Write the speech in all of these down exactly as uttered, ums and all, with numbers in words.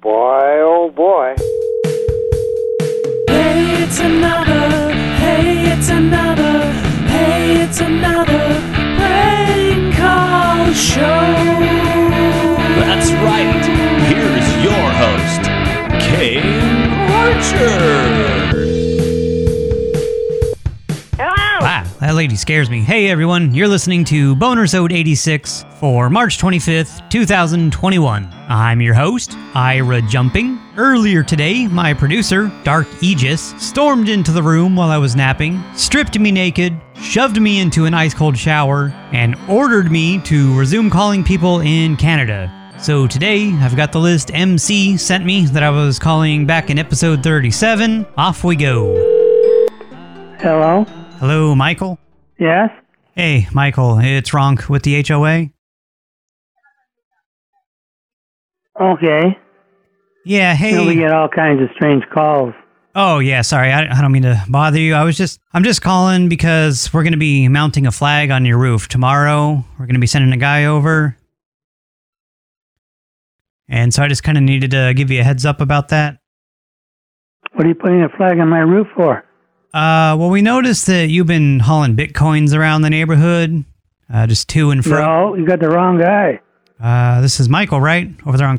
Boy, oh boy. Hey, it's another, hey, it's another, hey, it's another prank call show. That's right. Here's your host, Kane Archer. Wow, that lady scares me. Hey everyone, you're listening to Bonersode eighty-six for March twenty-fifth, two thousand twenty-one. I'm your host, Ira Jumping. Earlier today, my producer, Dark Aegis, stormed into the room while I was napping, stripped me naked, shoved me into an ice-cold shower, and ordered me to resume calling people in Canada. So today, I've got the list M C sent me that I was calling back in episode thirty-seven. Off we go. Hello? Hello, Michael? Yes? Hey, Michael, it's Ronk with the H O A. Okay. Yeah, hey. You know, we get all kinds of strange calls. Oh, yeah, sorry, I, I don't mean to bother you. I was just, I'm just calling because we're going to be mounting a flag on your roof tomorrow. We're going to be sending a guy over. And so I just kind of needed to give you a heads up about that. What are you putting a flag on my roof for? Uh, well, we noticed that you've been hauling bitcoins around the neighborhood, uh, just to and fro. No, you got the wrong guy. Uh, this is Michael, right? Over there on...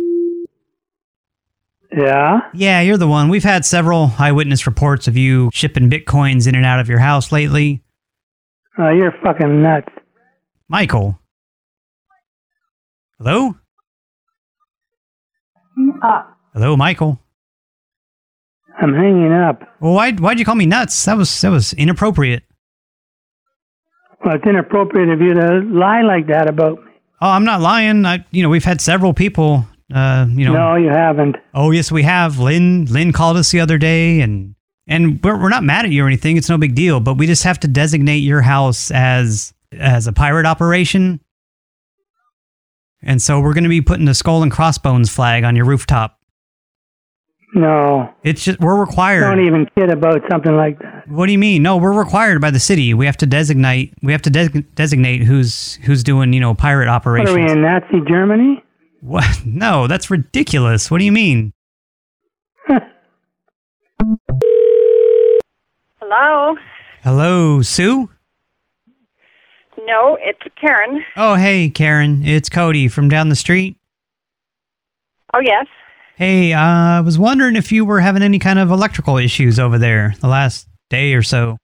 Yeah? Yeah, you're the one. We've had several eyewitness reports of you shipping bitcoins in and out of your house lately. Oh, you're fucking nuts. Michael? Hello? Uh, Hello, Michael? I'm hanging up. Well, why, why'd you call me nuts? That was, that was inappropriate. Well, it's inappropriate of you to lie like that about me. Oh, I'm not lying. I, you know, we've had several people, uh, you know. No, you haven't. Oh, yes, we have. Lynn, Lynn called us the other day, and and we're, we're not mad at you or anything. It's no big deal, but we just have to designate your house as as a pirate operation. And so we're going to be putting the skull and crossbones flag on your rooftop. No. It's just, we're required. Don't even kid about something like that. What do you mean? No, we're required by the city. We have to designate, we have to de designate who's, who's doing, you know, pirate operations. What are we in Nazi Germany? What? No, that's ridiculous. What do you mean? Hello? Hello, Sue? No, it's Karen. Oh, hey, Karen. It's Cody from down the street. Oh, yes. Hey, uh, I was wondering if you were having any kind of electrical issues over there the last day or so.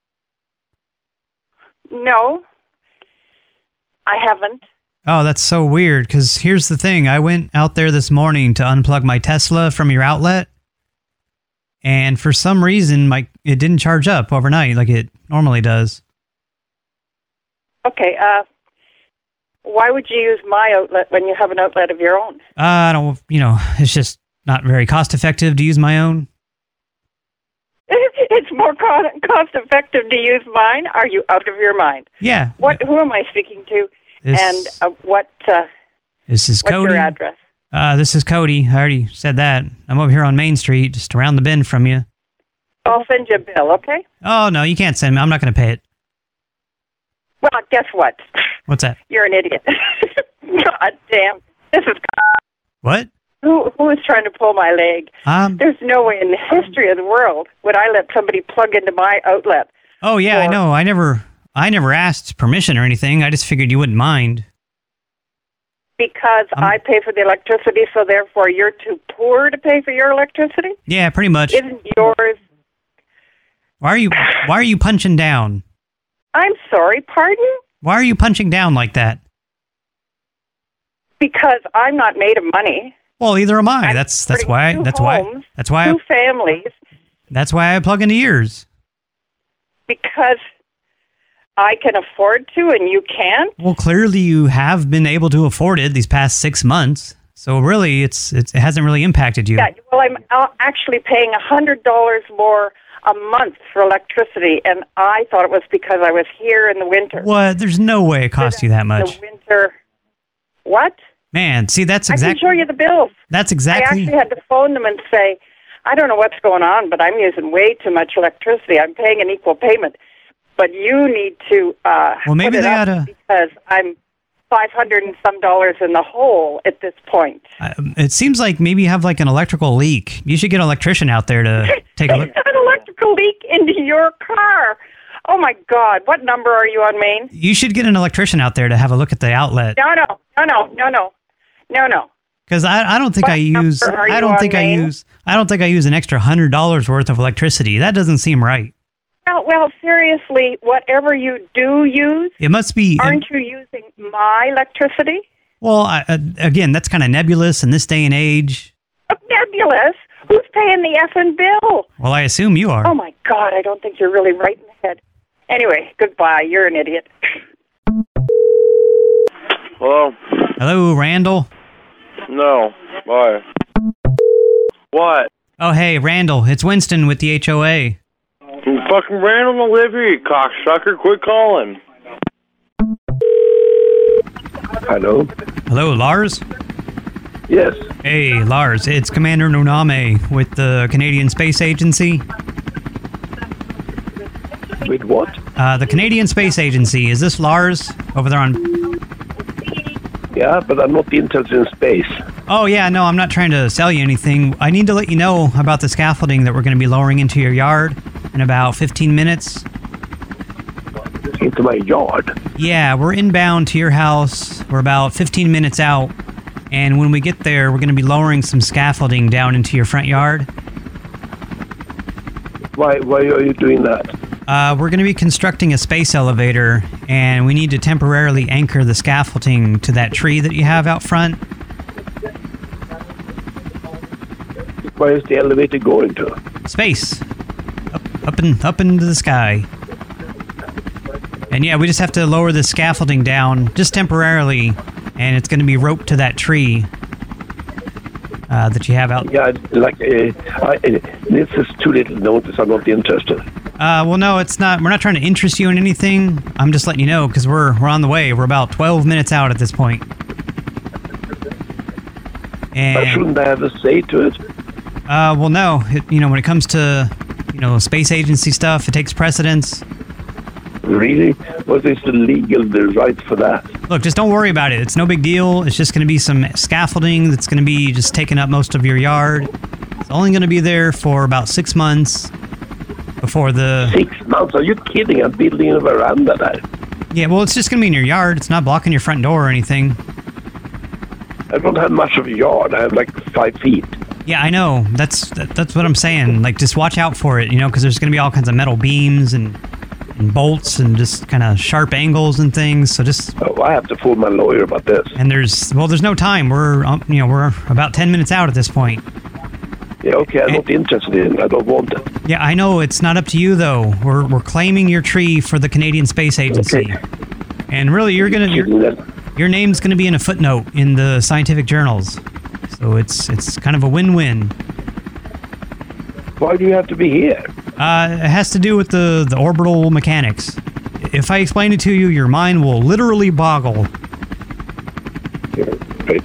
No, I haven't. Oh, that's so weird, because here's the thing. I went out there this morning to unplug my Tesla from your outlet, and for some reason, my it didn't charge up overnight like it normally does. Okay, uh, why would you use my outlet when you have an outlet of your own? Uh, I don't, you know, it's just not very cost-effective to use my own. It's more cost-effective to use mine? Are you out of your mind? Yeah. What? Who am I speaking to? This, and uh, what? Uh, this is what's Cody. your address? Uh, this is Cody. I already said that. I'm over here on Main Street, just around the bend from you. I'll send you a bill, okay? Oh, no, you can't send me. I'm not going to pay it. Well, guess what? What's that? You're an idiot. God damn. This is... What? Who Who is trying to pull my leg? Um. There's no way in the history of the world would I let somebody plug into my outlet. Oh, yeah, or, I know. I never... I never asked permission or anything. I just figured you wouldn't mind. Because um, I pay for the electricity, so therefore you're too poor to pay for your electricity? Yeah, pretty much. Isn't yours... Why are you Why are you punching down? I'm sorry, pardon? Why are you punching down like that? Because I'm not made of money. Well, either am I. I'm that's that's why two that's homes, why that's why two I, families. That's why I plug into yours. Because I can afford to and you can't? Well, clearly you have been able to afford it these past six months. So really, it's, it's it hasn't really impacted you. Yeah, well, I'm actually paying one hundred dollars more a month for electricity, and I thought it was because I was here in the winter. What? There's no way it cost you that much. The winter. What? Man, see, that's exactly... I can show you the bills. That's exactly... I actually had to phone them and say, I don't know what's going on, but I'm using way too much electricity. I'm paying an equal payment. But you need to uh, well, maybe put it they up oughta... because I'm five hundred and some dollars in the hole at this point. Uh, it seems like maybe you have like an electrical leak. You should get an electrician out there to take a look. An electrical leak into your car. Oh, my God. What number are you on, Main? You should get an electrician out there to have a look at the outlet. No, no, no, no, no, no, no, no. Because I, I don't think What I use number are I you don't on, think I Maine? use I don't think I use an extra hundred dollars worth of electricity. That doesn't seem right. Well, well, seriously, whatever you do use, It must be. aren't you using my electricity? Well, I, uh, again, that's kind of nebulous in this day and age. Nebulous? Who's paying the effing bill? Well, I assume you are. Oh, my God, I don't think you're really right in the head. Anyway, goodbye. You're an idiot. Hello? Hello, Randall. No. Why? What? Oh, hey, Randall. It's Winston with the H O A. You fucking Randall don't live here, you cocksucker. Quit calling. Hello? Hello, Lars. Yes. Hey, Lars. It's Commander Noname with the Canadian Space Agency. With what? Uh, the Canadian Space Agency. Is this Lars over there on... Yeah, but I'm not interested in space. Oh, yeah, no, I'm not trying to sell you anything. I need to let you know about the scaffolding that we're going to be lowering into your yard in about fifteen minutes. Into my yard? Yeah, we're inbound to your house. We're about fifteen minutes out. And when we get there, we're going to be lowering some scaffolding down into your front yard. Why, why are you doing that? Uh, we're going to be constructing a space elevator, and we need to temporarily anchor the scaffolding to that tree that you have out front. Where is the elevator going to? Space. Up, up, in, up into the sky. And yeah, we just have to lower the scaffolding down, just temporarily, and it's going to be roped to that tree uh, that you have out. Yeah, like, uh, I, uh, this is too little notice. I'm not interested. Uh, well, no, it's not. We're not trying to interest you in anything. I'm just letting you know because we're we're on the way. We're about twelve minutes out at this point. And But shouldn't I have a say to it? uh, well, no. It, you know, when it comes to you know space agency stuff, it takes precedence. Really? What is the legal the right for that? Look, just don't worry about it. It's no big deal. It's just going to be some scaffolding that's going to be just taking up most of your yard. It's only going to be there for about six months. Before the... Six months? Are you kidding? I'm building a veranda there. Yeah, well, it's just going to be in your yard. It's not blocking your front door or anything. I don't have much of a yard. I have like five feet. Yeah, I know. That's that, that's what I'm saying. Like, just watch out for it, you know, because there's going to be all kinds of metal beams and, and bolts and just kind of sharp angles and things. So just... Oh, I have to phone my lawyer about this. And there's... Well, there's no time. We're, um, you know, we're about ten minutes out at this point. Yeah, okay, I'm not interested in it. I don't want it. Yeah, I know. It's not up to you, though. We're we're claiming your tree for the Canadian Space Agency. Okay. And really, you're going to... Your, your name's going to be in a footnote in the scientific journals. So it's it's kind of a win-win. Why do you have to be here? Uh, it has to do with the, the orbital mechanics. If I explain it to you, your mind will literally boggle. Yeah, right.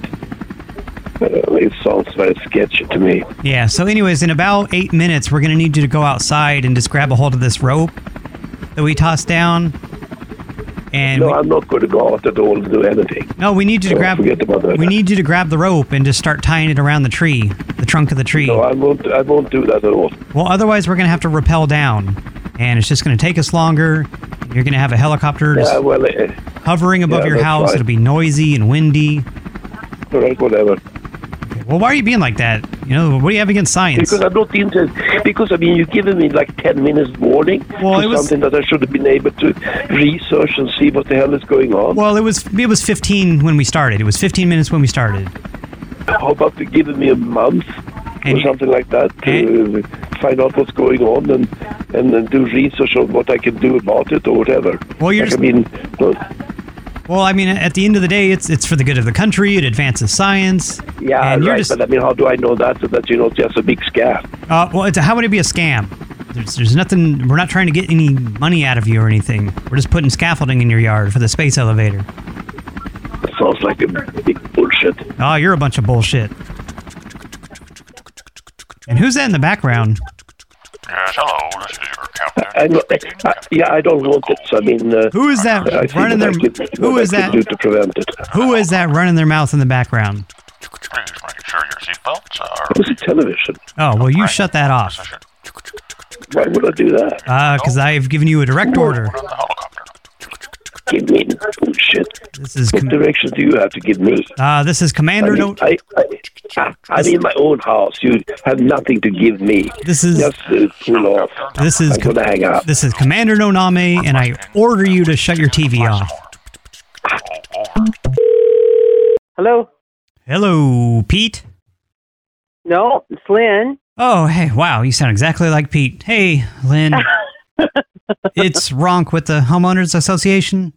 Uh, it sounds very sketchy to me. Yeah, so anyways, in about eight minutes, we're going to need you to go outside and just grab a hold of this rope that we tossed down. And no, we, I'm not going to go out at all to do anything. no, we need you to Oh, grab forget about that. we need you to grab the rope and just start tying it around the tree, the trunk of the tree. No, I won't. I won't do that at all. Well, otherwise we're going to have to rappel down, and it's just going to take us longer. You're going to have a helicopter just Yeah, well, uh, hovering above yeah, your that's house. fine. It'll be noisy and windy. all right, whatever. Well, why are you being like that? You know, what do you have against science? Because I'm not interested. Because I mean, you've given me like ten minutes warning Well, for it was- something that I should have been able to research and see what the hell is going on. Well, it was it was fifteen when we started. It was fifteen minutes when we started. How about you giving me a month And- or something like that to find out what's going on and and then do research on what I can do about it or whatever. Well, you're like, just- I mean, well, Well, I mean, at the end of the day, it's it's for the good of the country. It advances science. yeah, and you're right. just But I mean, how do I know that? So that you know, it's just a big scam. uh, well, it's, how would it be a scam? There's there's nothing. We're not trying to get any money out of you or anything. We're just putting scaffolding in your yard for the space elevator. It sounds like a big bullshit. Oh, you're a bunch of bullshit. And who's that in the background? Yes, hello, this is your captain. I, know, I, yeah, I don't want it. So, I mean, uh, Who is that I see running what their? I could, Who what is I that? could do to prevent it. Who is that running their mouth in the background? Please make sure your seatbelts are... It was a television. Oh, well, you shut that off. Why would I do that? Uh, because I've given you a direct order. Put on the helicopter. Give me bullshit. This is What com- directions do you have to give me? uh, this is I Commander mean, No. I, I, I'm in my own house. You have nothing to give me. This is Just uh, pull off. this is I'm going to hang up. this is Commander Noname, and I order you to shut your T V off. Hello? Hello, Pete. No, it's Lynn. Oh, hey, wow, you sound exactly like Pete. Hey, Lynn. It's Ronk with the Homeowners Association.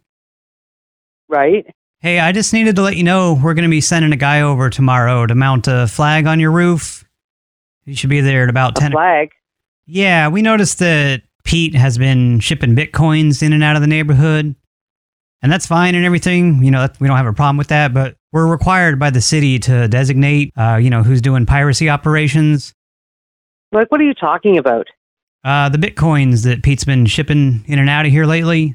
Right. Hey, I just needed to let you know we're going to be sending a guy over tomorrow to mount a flag on your roof. You should be there at about A ten. flag. Yeah, we noticed that Pete has been shipping bitcoins in and out of the neighborhood. And that's fine and everything. You know, that, we don't have a problem with that, but we're required by the city to designate, uh, you know, who's doing piracy operations. Like, what are you talking about? Uh, the bitcoins that Pete's been shipping in and out of here lately.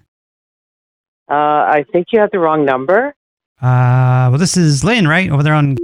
Uh, I think you have the wrong number. Uh, well, this is Lynn, right? Over there on... Do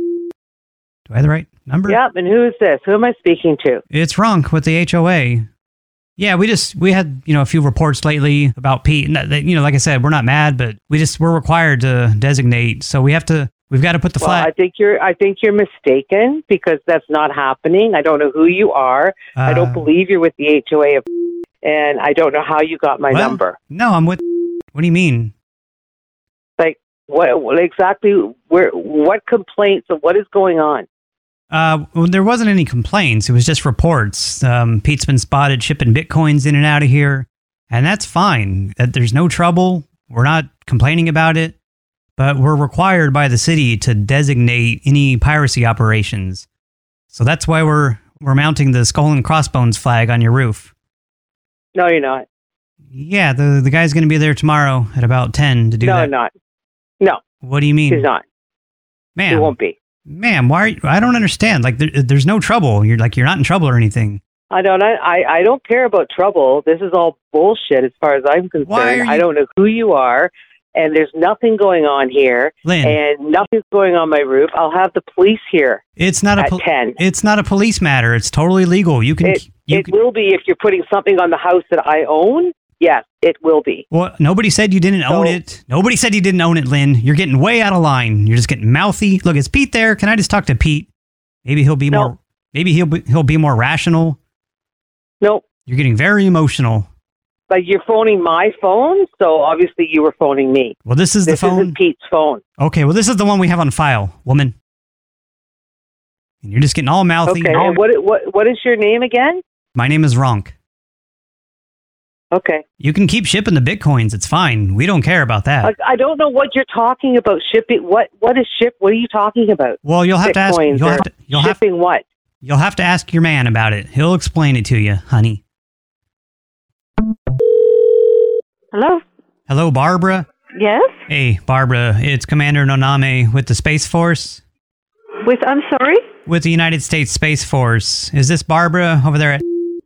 I have the right number? Yep, and who is this? Who am I speaking to? It's Ronk with the H O A. Yeah, we just, we had, you know, a few reports lately about Pete. And that, that, you know, like I said, we're not mad, but we just, we're required to designate. So we have to, we've got to put the Well, flag. I think you're. I think you're mistaken because that's not happening. I don't know who you are. I Uh, don't believe you're with the H O A, of, and I don't know how you got my well, number. No, I'm with, what do you mean? Like, what, what exactly? Where? What complaints and what is going on? Uh, well, there wasn't any complaints. It was just reports. Um, Pete's been spotted shipping bitcoins in and out of here, and that's fine. That there's no trouble. We're not complaining about it, but we're required by the city to designate any piracy operations. So that's why we're we're mounting the skull and crossbones flag on your roof. No, you're not. Yeah, the the guy's going to be there tomorrow at about ten to do no, that. I'm not. No, What do you mean, he's not. He ma'am? won't be. Ma'am, why? Are you, I don't understand. Like, there, there's no trouble. You're like, you're not in trouble or anything. I don't. I, I I don't care about trouble. This is all bullshit as far as I'm concerned. Why are you- I don't know who you are, and there's nothing going on here, Lynn, and nothing's going on my roof. I'll have the police here it's not a at pol- ten. it's not a police matter. It's totally legal. You can. It, you it can will be if you're putting something on the house that I own. Yes, it will be. well, nobody said you didn't own So- it. Nobody said you didn't own it, Lynn. You're getting way out of line. You're just getting mouthy. Look, is Pete there? Can I just talk to Pete? Maybe he'll be No. more. Maybe he'll be, he'll be more rational. Nope. You're getting very emotional. But you're phoning my phone, so obviously you were phoning me. Well, this is This the phone. isn't Pete's phone. Okay, well, this is the one we have on file, woman. And you're just getting all mouthy. Okay. And what what what is your name again? My name is Ronk. Okay. You can keep shipping the bitcoins. It's fine. We don't care about that. Like, I don't know what you're talking about. Shipping what? What is ship? What are you talking about? Well, you'll have to ask. Bitcoins You'll or have to. You'll have. shipping what? You'll have to ask your man about it. He'll explain it to you, honey. Hello? Hello, Barbara. Yes? Hey, Barbara. It's Commander Noname with the Space Force. With, I'm sorry? With the United States Space Force. Is this Barbara over there? At,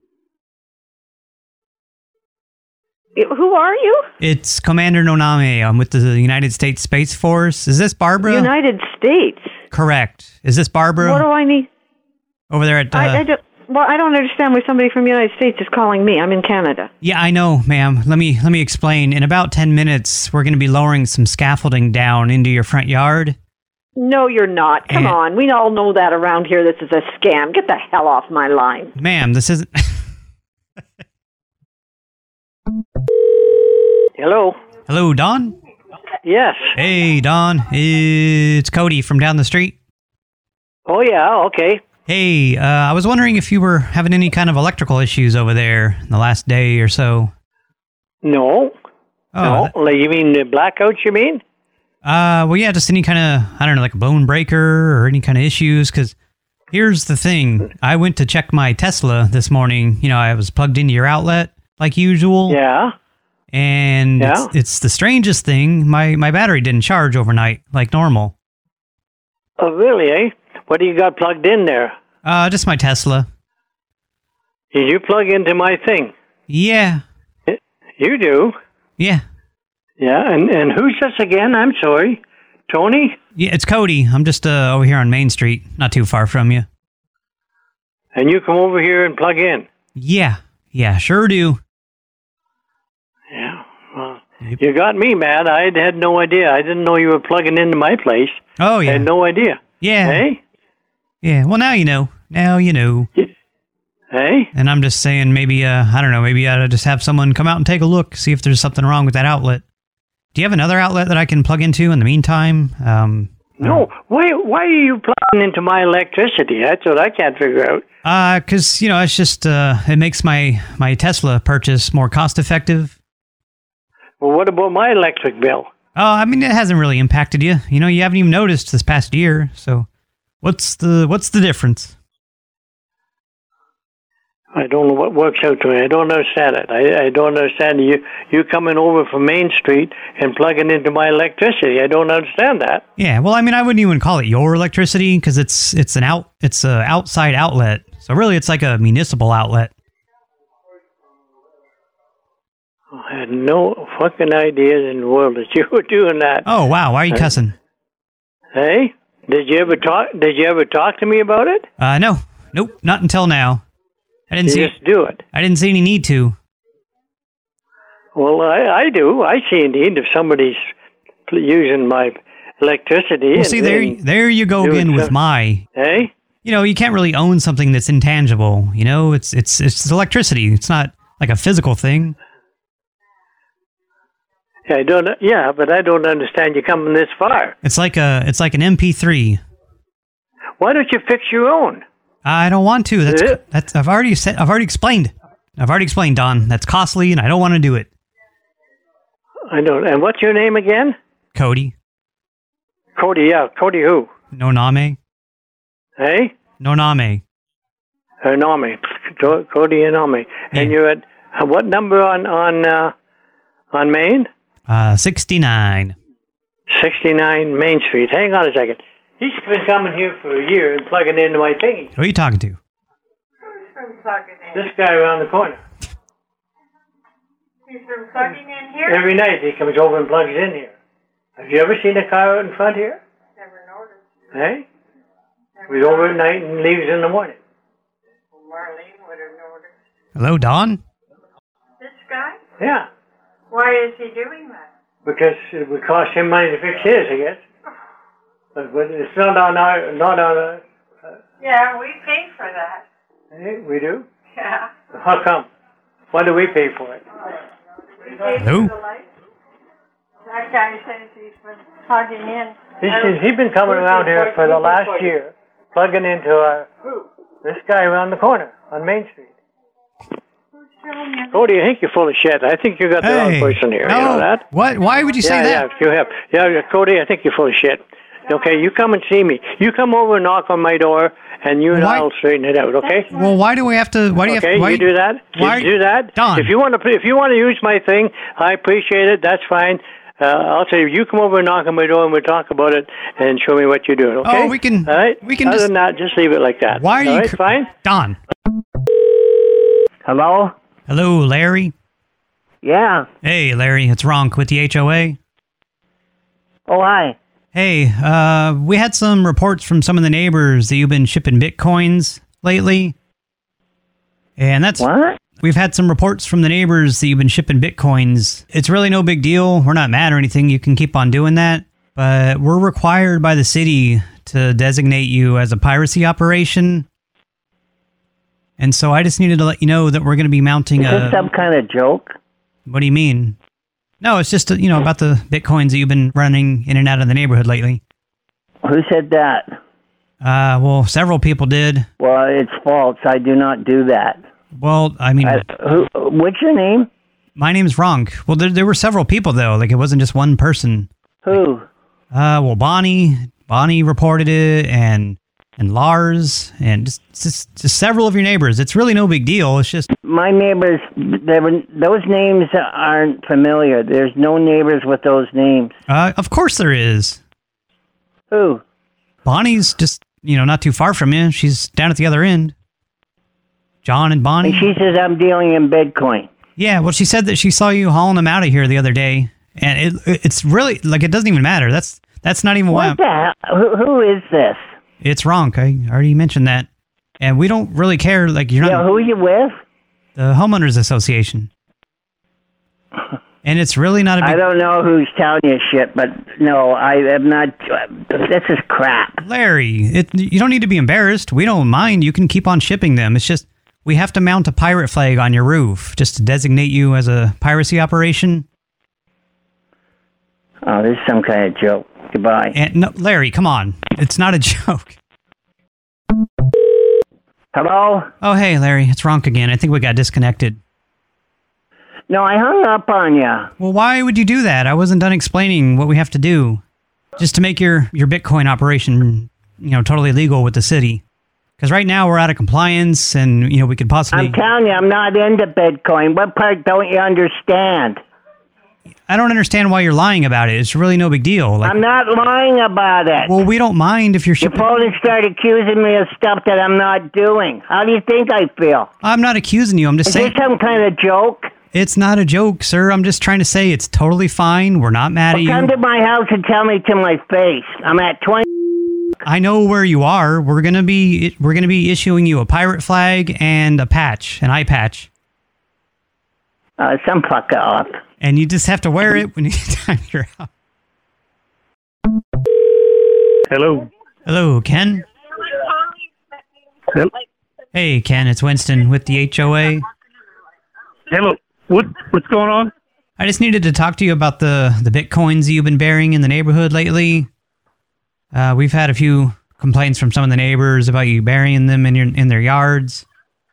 Who are you? it's Commander Noname. I'm with the United States Space Force. Is this Barbara? United States. Correct. Is this Barbara? What do I need? Over there at... Uh, I, I don't, well, I don't understand why somebody from the United States is calling me. I'm in Canada. Yeah, I know, ma'am. Let me let me explain. In about ten minutes, we're going to be lowering some scaffolding down into your front yard. No, you're not. Come And- on. We all know that around here this is a scam. Get the hell off my line. Ma'am, this isn't... Hello. Hello, Don? Yes. Hey, Don. It's Cody from down the street. Oh yeah. Okay. Hey, uh, I was wondering if you were having any kind of electrical issues over there in the last day or so. No. Oh, no. You mean the blackouts? You mean? Uh, well, yeah, just any kind of, I don't know, like a bone breaker or any kind of issues, because here's the thing. I went to check my Tesla this morning. You know, I was plugged into your outlet, like usual. Yeah. And Yeah. it's, it's the strangest thing. My, my battery didn't charge overnight, like normal. Oh really? Eh? What do you got plugged in there? Uh, just my Tesla. Did you plug into my thing? Yeah. You do? Yeah. Yeah, and, and who's this again? I'm sorry. Tony? Yeah, it's Cody. I'm just uh, over here on Main Street, not too far from you. And you come over here and plug in? Yeah. Yeah, sure do. Yeah. Well, you got me, man. I had no idea. I didn't know you were plugging into my place. Oh, yeah. I had no idea. Yeah. Hey? Yeah, well, now you know. Now you know. Hey? And I'm just saying maybe, uh, I don't know, maybe I ought to just have someone come out and take a look, see if there's something wrong with that outlet. Do you have another outlet that I can plug into in the meantime? Um, no. Why, why are you plugging into my electricity? That's what I can't figure out. Uh, because, you know, it's just, uh, it makes my, my Tesla purchase more cost-effective. Well, what about my electric bill? Oh, I mean, it hasn't really impacted you. You know, you haven't even noticed this past year, so what's the, what's the difference? I don't know what works out to me. I don't understand it. I, I don't understand you you coming over from Main Street and plugging into my electricity. I don't understand that. Yeah, well, I mean, I wouldn't even call it your electricity because it's it's an out it's a outside outlet. So really, it's like a municipal outlet. I had no fucking ideas in the world that you were doing that. Oh wow, why are you cussing? Hey, did you ever talk? Did you ever talk to me about it? Uh, no, nope, not until now. I didn't you see. Just do it. I didn't see any need to. Well, I, I do. I see a need if somebody's using my electricity. Well, and, see, there, there you go again with my. Hey. You know, you can't really own something that's intangible. You know, it's it's it's electricity. It's not like a physical thing. I don't. Yeah, but I don't understand you coming this far. It's like a. It's like an M P three. Why don't you fix your own? I don't want to. That's that's. I've already said. I've already explained. I've already explained, Don. That's costly, and I don't want to do it. I don't. And what's your name again? Cody. Cody. Yeah, Cody. Who? No name. Hey. No name. Her name. Cody Inami. Yeah. And you're at uh, what number on on uh, on Main? Uh, sixty-nine. Sixty-nine Main Street. Hang on a second. He's been coming here for a year and plugging into my thingy. Who are you talking to? Who's been plugging in? This guy around the corner. He's been plugging in here? Every night he comes over and plugs in here. Have you ever seen a car out in front here? Never noticed. Hey? Never He's over at night and leaves in the morning. Well, Marlene would have noticed. Hello, Don? This guy? Yeah. Why is he doing that? Because it would cost him money to fix his, I guess. But, but it's not on our, not on our... Uh, yeah, we pay for that. Hey, we do? Yeah. How come? Why do we pay for it? We pay Hello? for the light. That guy says he's been plugging in. He's, he's been coming around here for the last year, plugging into our... This guy around the corner on Main Street. Cody, I think you're full of shit. I think you got the hey, wrong person here. No, you know that? What? Why would you say yeah, that? Yeah, you have. Yeah, Cody, I think you're full of shit. Okay, you come and see me. You come over and knock on my door, and you and why? I'll straighten it out. Okay? Well, why do we have to? Why do you okay, have? Why you do that. Why you do that. Don. If you want to, if you want to use my thing, I appreciate it. That's fine. Uh, I'll say you come over and knock on my door, and we'll talk about it and show me what you're doing. Okay? Oh, we can. All right. We can. Other just, than that, just leave it like that. Why are All you? right, Cr- fine. Don. Hello? Hello, Larry. Yeah. Hey, Larry. It's Ronk with the H O A. Oh, hi. Hey, uh, we had some reports from some of the neighbors that you've been shipping bitcoins lately. And that's... What? We've had some reports from the neighbors that you've been shipping bitcoins. It's really no big deal. We're not mad or anything. You can keep on doing that. But we're required by the city to designate you as a piracy operation. And so I just needed to let you know that we're going to be mounting Is a... Is this some kind of joke? What do you mean? No, it's just, you know, about the bitcoins that you've been running in and out of the neighborhood lately. Who said that? Uh, well, several people did. Well, it's false. I do not do that. Well, I mean... I, who, what's your name? My name's Ronk. Well, there, there were several people, though. Like, it wasn't just one person. Who? Uh, well, Bonnie. Bonnie reported it, and and Lars, and just, just just several of your neighbors. It's really no big deal. It's just... My neighbors, they were, those names aren't familiar. There's no neighbors with those names. Uh, of course there is. Who? Bonnie's just, you know, not too far from you. She's down at the other end. John and Bonnie. And she says I'm dealing in Bitcoin. Yeah, well, she said that she saw you hauling them out of here the other day, and it it's really, like, it doesn't even matter. That's that's not even why What the hell? Who, who is this? It's Ronk. I already mentioned that. And we don't really care, like, you're not... Yeah, who are you with? The Homeowners Association. And it's really not a big... I don't know who's telling you shit, but no, I am not... This is crap. Larry, it, you don't need to be embarrassed. We don't mind. You can keep on shipping them. It's just, we have to mount a pirate flag on your roof just to designate you as a piracy operation. Oh, this is some kind of joke. Goodbye. And no, Larry, come on. It's not a joke. Hello? Oh, hey, Larry. It's Ronk again. I think we got disconnected. No, I hung up on you. Well, why would you do that? I wasn't done explaining what we have to do. Just to make your, your Bitcoin operation, you know, totally legal with the city. Because right now we're out of compliance and, you know, we could possibly... I'm telling you, I'm not into Bitcoin. What part don't you understand? I don't understand why you're lying about it. It's really no big deal. Like, I'm not lying about it. Well, we don't mind if you're shipping... Your phone and start accusing me of stuff that I'm not doing. How do you think I feel? I'm not accusing you. I'm just Is saying... Is this some kind of joke? It's not a joke, sir. I'm just trying to say it's totally fine. We're not mad well, at you. Come to my house and tell me to my face. I'm at twenty... I know where you are. We're gonna be we're gonna be issuing you a pirate flag and a patch, an eye patch. Uh, some fuck off. And you just have to wear it when you time your out. Hello. Hello, Ken. Hello. Hey, Ken. It's Winston with the H O A. Hello. What what's going on? I just needed to talk to you about the the Bitcoins you've been burying in the neighborhood lately. Uh, we've had a few complaints from some of the neighbors about you burying them in your in their yards.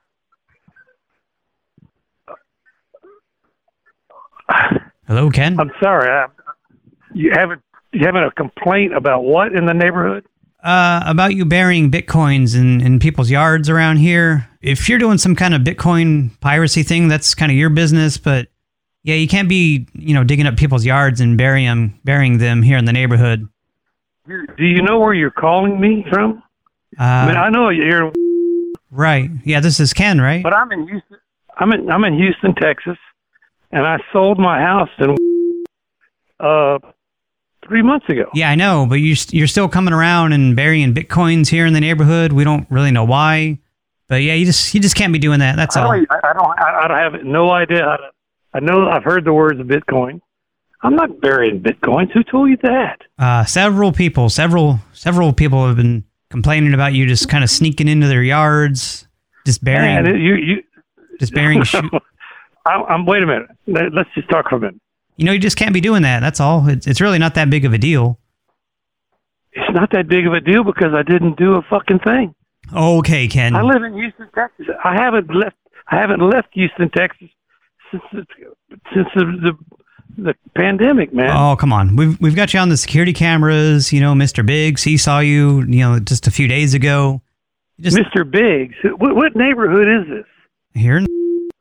Hello, Ken. I'm sorry. I, you haven't you having a complaint about what in the neighborhood? Uh, about you burying Bitcoins in, in people's yards around here. If you're doing some kind of Bitcoin piracy thing, that's kind of your business. But yeah, you can't be, you know, digging up people's yards and burying them, burying them here in the neighborhood. Do you know where you're calling me from? Uh, I mean, I know you're... Right. Yeah, this is Ken, right? But I'm in Houston. I'm in, I'm in Houston, Texas, and I sold my house in, uh, three months ago. Yeah, I know, but you, you're still coming around and burying Bitcoins here in the neighborhood. We don't really know why. But yeah, you just you just can't be doing that. That's I all. don't, I don't, I don't have no idea how to... I know I've heard the words of Bitcoin. I'm not burying Bitcoins. Who told you that? Uh, several people, several, several people have been complaining about you just kind of sneaking into their yards, just burying, Man, you, you, just burying. Shoe. I, I'm. Wait a minute. Let's just talk for a minute. You know, you just can't be doing that. That's all. It's it's really not that big of a deal. It's not that big of a deal because I didn't do a fucking thing. Okay, Ken. I live in Houston, Texas. I haven't left. I haven't left Houston, Texas since the, since the, the the pandemic, man. Oh, come on. We've we've got you on the security cameras. You know, Mister Biggs, he saw you, you know, just a few days ago. Just, Mister Biggs? What, what neighborhood is this? Here. In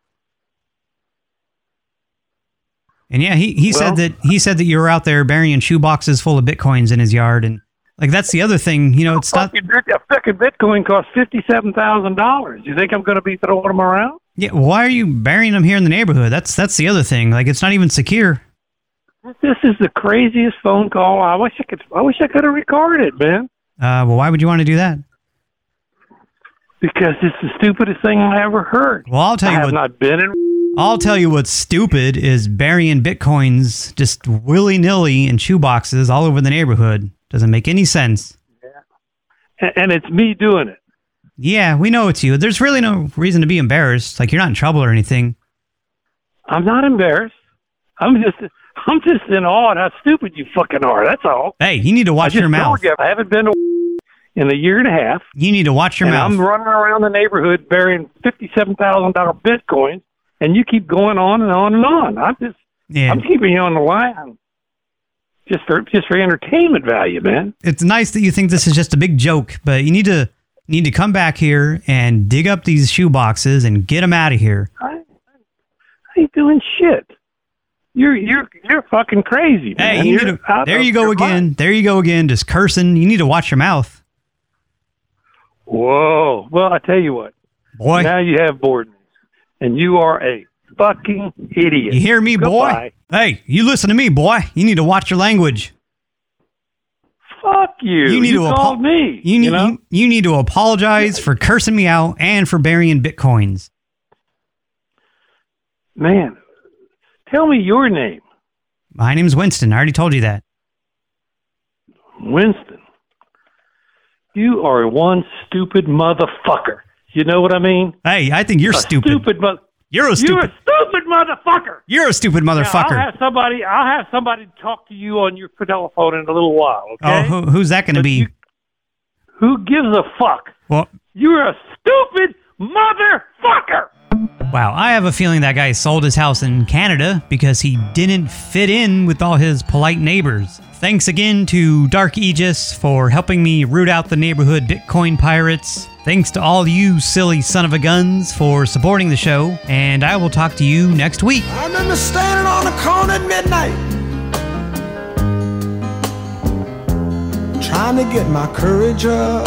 and yeah, he, he well, said that he said that you were out there burying shoe boxes full of Bitcoins in his yard. And like, that's the other thing, you know, it's not... A fucking Bitcoin costs fifty-seven thousand dollars. You think I'm going to be throwing them around? Yeah, why are you burying them here in the neighborhood? That's that's the other thing. Like, it's not even secure. This is the craziest phone call. I wish I could. I wish I could have recorded it, man. Uh, well, why would you want to do that? Because it's the stupidest thing I ever heard. Well, I'll tell you I have what. not been in. I'll tell you what's stupid is burying Bitcoins just willy nilly in shoe boxes all over the neighborhood. Doesn't make any sense. Yeah. And, and it's me doing it. Yeah, we know it's you. There's really no reason to be embarrassed. Like, you're not in trouble or anything. I'm not embarrassed. I'm just, I'm just in awe at how stupid you fucking are. That's all. Hey, you need to watch your mouth. You, I haven't been to in a year and a half. You need to watch your and mouth. I'm running around the neighborhood burying fifty-seven thousand dollar Bitcoins, and you keep going on and on and on. I'm just, yeah. I'm keeping you on the line. Just for, just for entertainment value, man. It's nice that you think this is just a big joke, but you need to need to come back here and dig up these shoe boxes and get them out of here. I, I ain't doing shit. You're you're you're fucking crazy, man. Hey, you need to, there you go again. Mind. There you go again, just cursing. You need to watch your mouth. Whoa. Well, I tell you what. Boy. Now you have bored me. And you are a fucking idiot. You hear me, Goodbye. boy? Hey, you listen to me, boy. You need to watch your language. Fuck you. You need you to called apo- me. You need you know? you, you need to apologize for cursing me out and for burying bitcoins. Man, tell me your name. My name's Winston. I already told you that. Winston. You are one stupid motherfucker. You know what I mean? Hey, I think you're a stupid. Stupid mother. You're a stupid. You're a stupid motherfucker. You're a stupid motherfucker. Now, I'll have somebody. I'll have somebody talk to you on your telephone in a little while. Okay? Oh, who, who's that going to be? You, who gives a fuck? Well, you're a stupid motherfucker. Wow, I have a feeling that guy sold his house in Canada because he didn't fit in with all his polite neighbors. Thanks again to Dark Aegis for helping me root out the neighborhood Bitcoin pirates. Thanks to all you silly son of a guns for supporting the show, and I will talk to you next week. I remember standing on the corner at midnight, trying to get my courage up.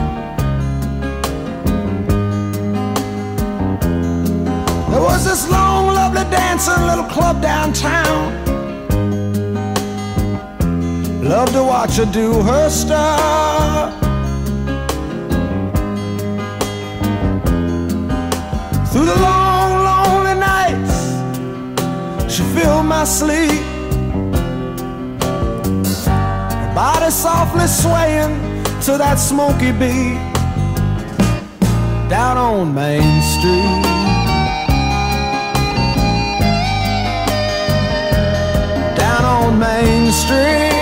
There was this long, lovely dancing little club downtown. Love to watch her do her stuff. Through the long, lonely nights, she filled my sleep. Her body softly swaying to that smoky beat. Down on Main Street. Down on Main Street.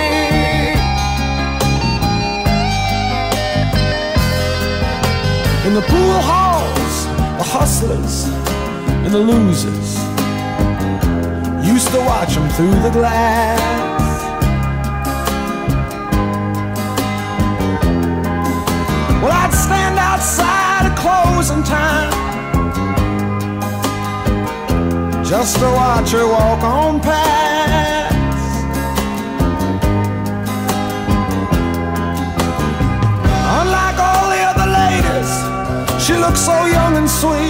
In the pool halls, the hustlers and the losers used to watch them through the glass. Well, I'd stand outside at closing time just to watch her walk on past. Unlike all the other ladies, she looked so young and sweet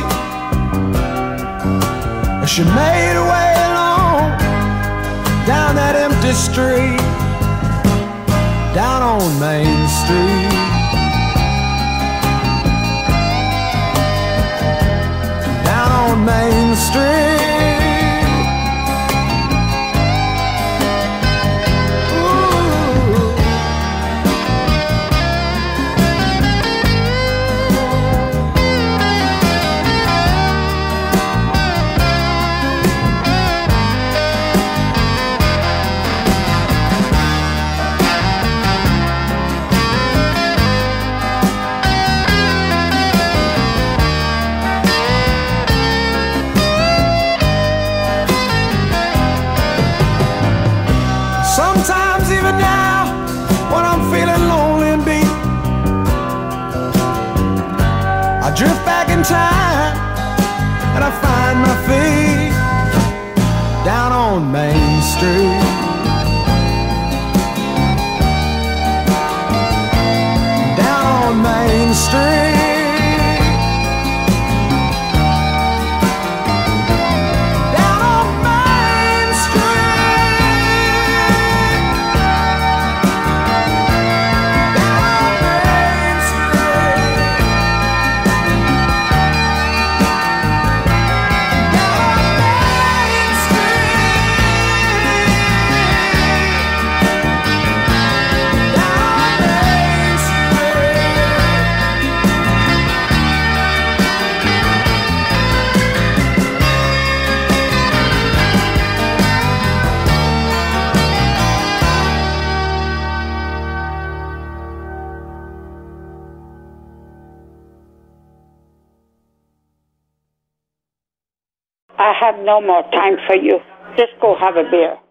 as she made her way along down that empty street. Down on Main Street. Down on Main Street. Sometimes even now, when I'm feeling lonely and beat, I drift back in time and I find my feet down on Main Street. Down on Main Street. I have no more time for you. Just go have a beer.